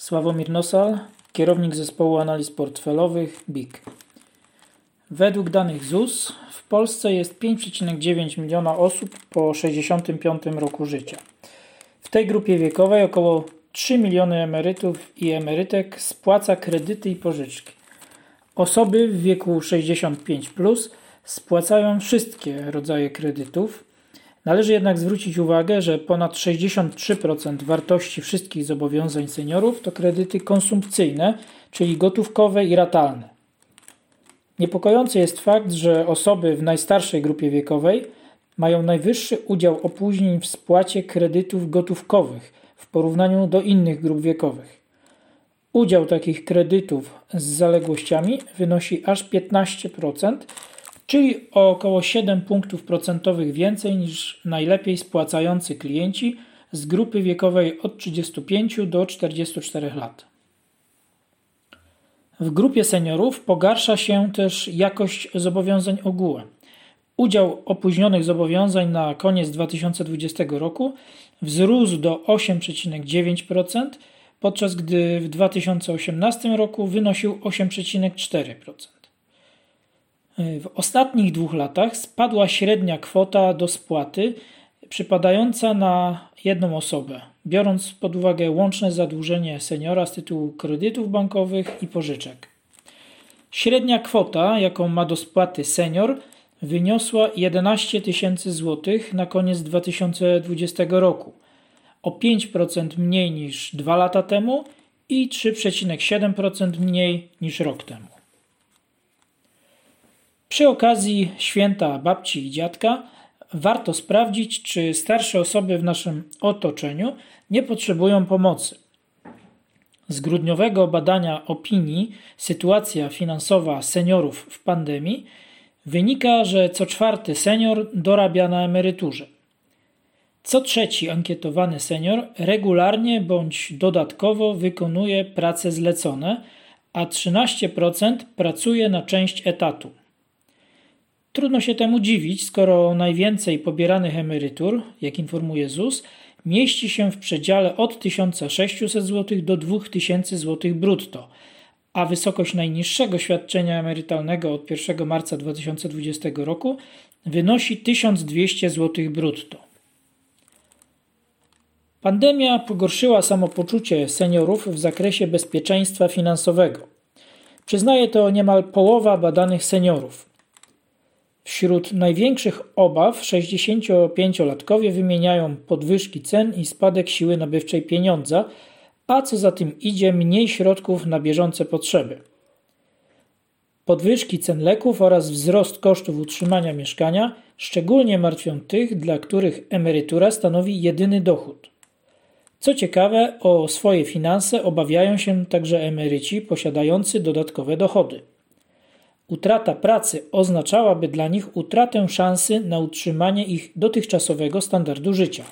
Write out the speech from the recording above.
Sławomir Nosal, kierownik zespołu analiz portfelowych BIK. Według danych ZUS w Polsce jest 5,9 miliona osób po 65 roku życia. W tej grupie wiekowej około 3 miliony emerytów i emerytek spłaca kredyty i pożyczki. Osoby w wieku 65+ spłacają wszystkie rodzaje kredytów. Należy jednak zwrócić uwagę, że ponad 63% wartości wszystkich zobowiązań seniorów to kredyty konsumpcyjne, czyli gotówkowe i ratalne. Niepokojący jest fakt, że osoby w najstarszej grupie wiekowej mają najwyższy udział opóźnień w spłacie kredytów gotówkowych w porównaniu do innych grup wiekowych. Udział takich kredytów z zaległościami wynosi aż 15%, czyli o około 7 punktów procentowych więcej niż najlepiej spłacający klienci z grupy wiekowej od 35 do 44 lat. W grupie seniorów pogarsza się też jakość zobowiązań ogółem. Udział opóźnionych zobowiązań na koniec 2020 roku wzrósł do 8,9%, podczas gdy w 2018 roku wynosił 8,4%. W ostatnich 2 latach spadła średnia kwota do spłaty przypadająca na jedną osobę, biorąc pod uwagę łączne zadłużenie seniora z tytułu kredytów bankowych i pożyczek. Średnia kwota, jaką ma do spłaty senior, wyniosła 11 tysięcy złotych na koniec 2020 roku, o 5% mniej niż 2 lata temu i 3,7% mniej niż rok temu. Przy okazji święta babci i dziadka warto sprawdzić, czy starsze osoby w naszym otoczeniu nie potrzebują pomocy. Z grudniowego badania opinii Sytuacja finansowa seniorów w pandemii wynika, że co 4. senior dorabia na emeryturze. Co 3. ankietowany senior regularnie bądź dodatkowo wykonuje prace zlecone, a 13% pracuje na część etatu. Trudno się temu dziwić, skoro najwięcej pobieranych emerytur, jak informuje ZUS, mieści się w przedziale od 1600 zł do 2000 zł brutto, a wysokość najniższego świadczenia emerytalnego od 1 marca 2020 roku wynosi 1200 zł brutto. Pandemia pogorszyła samopoczucie seniorów w zakresie bezpieczeństwa finansowego. Przyznaje to niemal połowa badanych seniorów. Wśród największych obaw 65-latkowie wymieniają podwyżki cen i spadek siły nabywczej pieniądza, a co za tym idzie mniej środków na bieżące potrzeby. Podwyżki cen leków oraz wzrost kosztów utrzymania mieszkania szczególnie martwią tych, dla których emerytura stanowi jedyny dochód. Co ciekawe, o swoje finanse obawiają się także emeryci posiadający dodatkowe dochody. Utrata pracy oznaczałaby dla nich utratę szansy na utrzymanie ich dotychczasowego standardu życia.